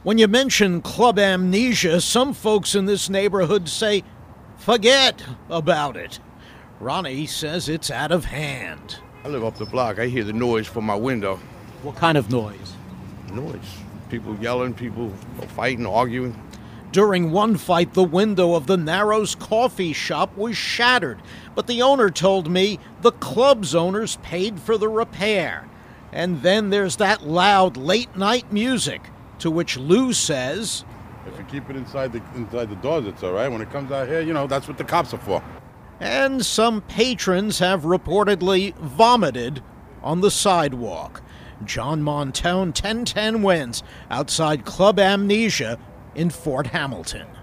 When you mention Club Amnesia, some folks in this neighborhood say, forget about it. Ronnie says it's out of hand. I live up the block. I hear the noise from my window. What kind of noise? People yelling, people fighting, arguing. During one fight, the window of the Narrows coffee shop was shattered, but the owner told me the club's owners paid for the repair. And then there's that loud late-night music, to which Lou says, if you keep it inside the doors, it's all right. When it comes out here, that's what the cops are for. And some patrons have reportedly vomited on the sidewalk. John Montone, 1010 Wins, outside Club Amnesia in Fort Hamilton.